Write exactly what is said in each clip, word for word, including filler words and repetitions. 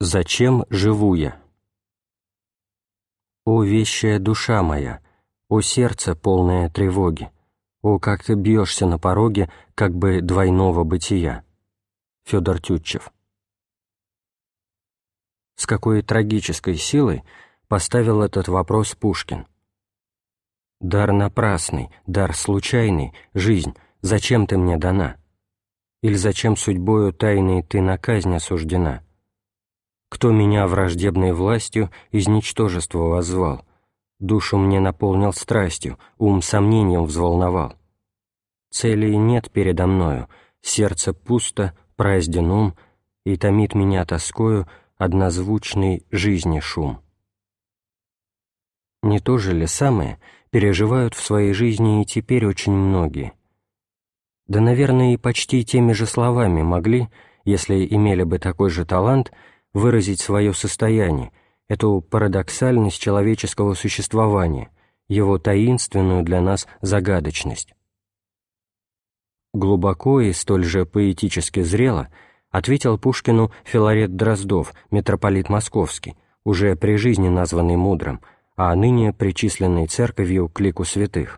Зачем живу я? О вещая душа моя, о сердце, полное тревоги, о, как ты бьешься на пороге, как бы двойного бытия. Федор Тютчев. С какой трагической силой поставил этот вопрос Пушкин. «Дар напрасный, дар случайный, жизнь, зачем ты мне дана? Или зачем судьбою тайной ты на казнь осуждена? Кто меня враждебной властью из ничтожества воззвал, душу мне наполнил страстью, ум сомнением взволновал? Целей нет передо мною, сердце пусто, празден ум, и томит меня тоскою однозвучный жизни шум». Не то же ли самое переживают в своей жизни и теперь очень многие? Да, наверное, и почти теми же словами могли, если имели бы такой же талант, выразить свое состояние, эту парадоксальность человеческого существования, его таинственную для нас загадочность. Глубоко и столь же поэтически зрело ответил Пушкину Филарет Дроздов, митрополит Московский, уже при жизни названный мудрым, а ныне причисленный церковью к лику святых.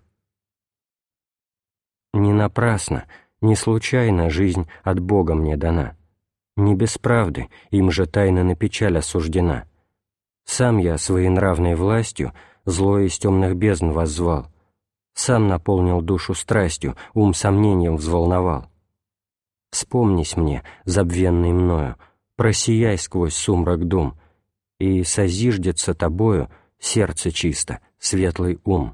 «Не напрасно, не случайно жизнь от Бога мне дана. Не без правды, им же тайно на печаль осуждена. Сам я своенравной властью зло из темных бездн воззвал, сам наполнил душу страстью, ум сомнением взволновал. Вспомнись мне, забвенный мною, просияй сквозь сумрак дум, и созиждется тобою сердце чисто, светлый ум».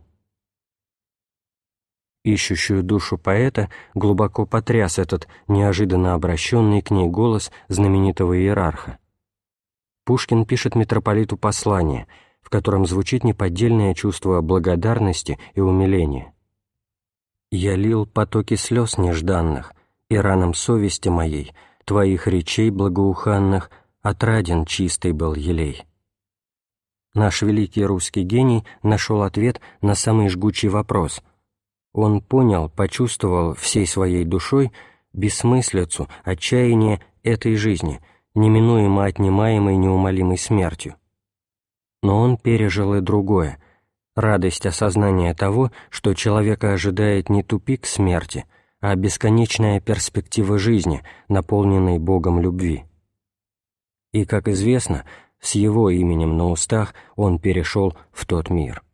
Ищущую душу поэта глубоко потряс этот неожиданно обращенный к ней голос знаменитого иерарха. Пушкин пишет митрополиту послание, в котором звучит неподдельное чувство благодарности и умиления. «Я лил потоки слез нежданных, и ранам совести моей, твоих речей благоуханных, отраден чистый был елей». Наш великий русский гений нашел ответ на самый жгучий вопрос. Он понял, почувствовал всей своей душой бессмыслицу, отчаяние этой жизни, неминуемо отнимаемой неумолимой смертью. Но он пережил и другое — радость осознания того, что человека ожидает не тупик смерти, а бесконечная перспектива жизни, наполненной Богом любви. И, как известно, с его именем на устах он перешел в тот мир.